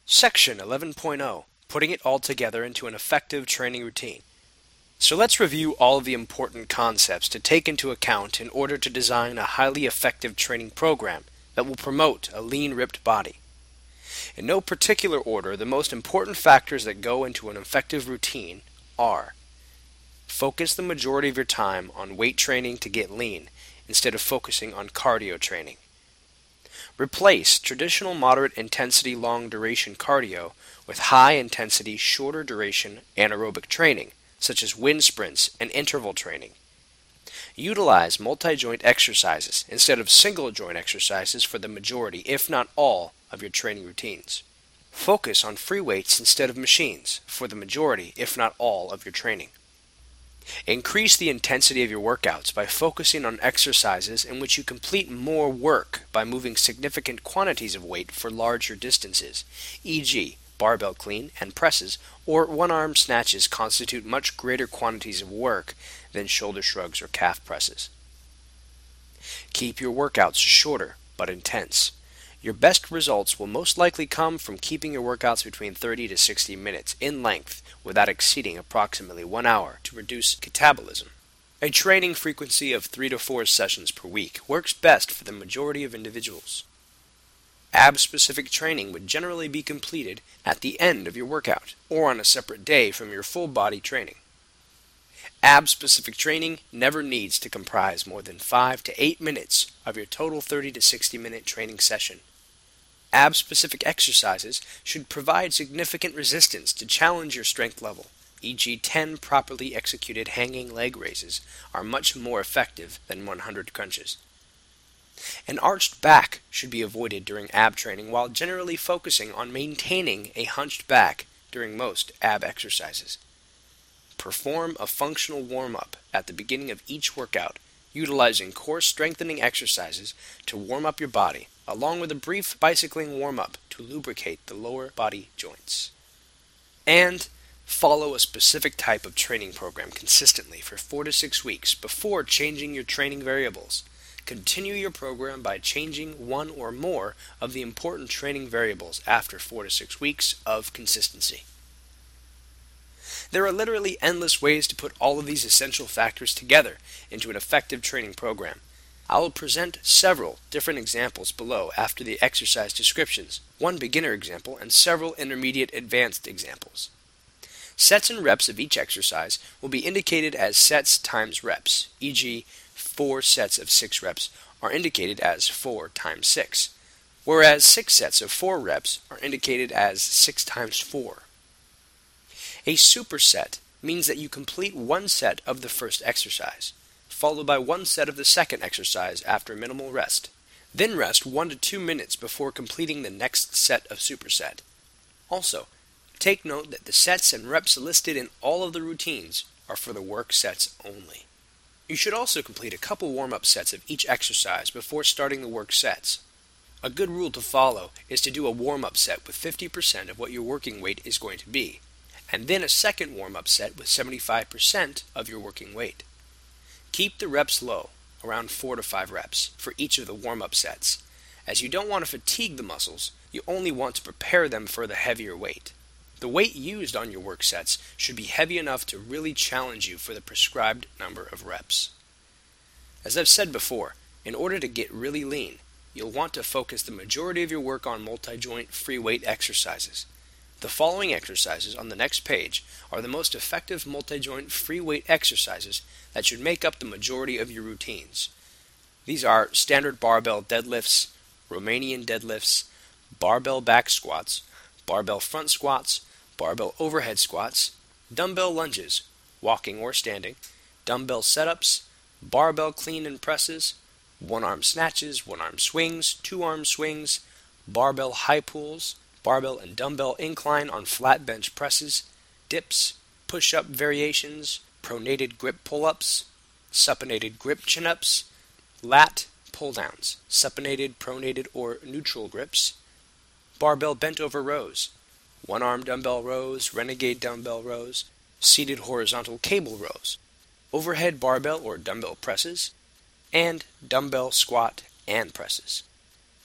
Section 11.0, Putting it all together into an effective training routine. So let's review all of the important concepts to take into account in order to design a highly effective training program that will promote a lean, ripped body. In no particular order, the most important factors that go into an effective routine are: focus the majority of your time on weight training to get lean instead of focusing on cardio training. Replace traditional moderate intensity long duration cardio with high intensity shorter duration anaerobic training, such as wind sprints and interval training. Utilize multi-joint exercises instead of single joint exercises for the majority, if not all, of your training routines. Focus on free weights instead of machines for the majority, if not all, of your training. Increase the intensity of your workouts by focusing on exercises in which you complete more work by moving significant quantities of weight for larger distances, e.g., barbell clean and presses or one-arm snatches constitute much greater quantities of work than shoulder shrugs or calf presses. Keep your workouts shorter but intense. Your best results will most likely come from keeping your workouts between 30 to 60 minutes in length without exceeding approximately 1 hour to reduce catabolism. A training frequency of 3 to 4 sessions per week works best for the majority of individuals. Ab-specific training would generally be completed at the end of your workout or on a separate day from your full body training. Ab-specific training never needs to comprise more than 5 to 8 minutes of your total 30 to 60 minute training session. Ab-specific exercises should provide significant resistance to challenge your strength level, e.g. 10 properly executed hanging leg raises are much more effective than 100 crunches. An arched back should be avoided during ab training while generally focusing on maintaining a hunched back during most ab exercises. Perform a functional warm-up at the beginning of each workout, utilizing core strengthening exercises to warm up your body, along with a brief bicycling warm-up to lubricate the lower body joints. And follow a specific type of training program consistently for 4 to 6 weeks before changing your training variables. Continue your program by changing one or more of the important training variables after 4 to 6 weeks of consistency. There are literally endless ways to put all of these essential factors together into an effective training program. I will present several different examples below after the exercise descriptions, one beginner example and several intermediate advanced examples. Sets and reps of each exercise will be indicated as sets times reps, e.g., 4 sets of 6 reps are indicated as 4 times 6, whereas 6 sets of 4 reps are indicated as 6 times 4. A superset means that you complete one set of the first exercise, followed by one set of the second exercise after minimal rest. Then rest 1 to 2 minutes before completing the next set of superset. Also, take note that the sets and reps listed in all of the routines are for the work sets only. You should also complete a couple warm-up sets of each exercise before starting the work sets. A good rule to follow is to do a warm-up set with 50% of what your working weight is going to be, and then a second warm-up set with 75% of your working weight. Keep the reps low, around 4 to 5 reps, for each of the warm-up sets, as you don't want to fatigue the muscles, you only want to prepare them for the heavier weight. The weight used on your work sets should be heavy enough to really challenge you for the prescribed number of reps. As I've said before, in order to get really lean, you'll want to focus the majority of your work on multi-joint free weight exercises. The following exercises on the next page are the most effective multi-joint free weight exercises that should make up the majority of your routines. These are standard barbell deadlifts, Romanian deadlifts, barbell back squats, barbell front squats, barbell overhead squats, dumbbell lunges, walking or standing, dumbbell setups, barbell clean and presses, one-arm snatches, one-arm swings, two-arm swings, barbell high pulls, barbell and dumbbell incline on flat bench presses, dips, push-up variations, pronated grip pull-ups, supinated grip chin-ups, lat pull-downs, supinated, pronated, or neutral grips, barbell bent-over rows, one-arm dumbbell rows, renegade dumbbell rows, seated horizontal cable rows, overhead barbell or dumbbell presses, and dumbbell squat and presses.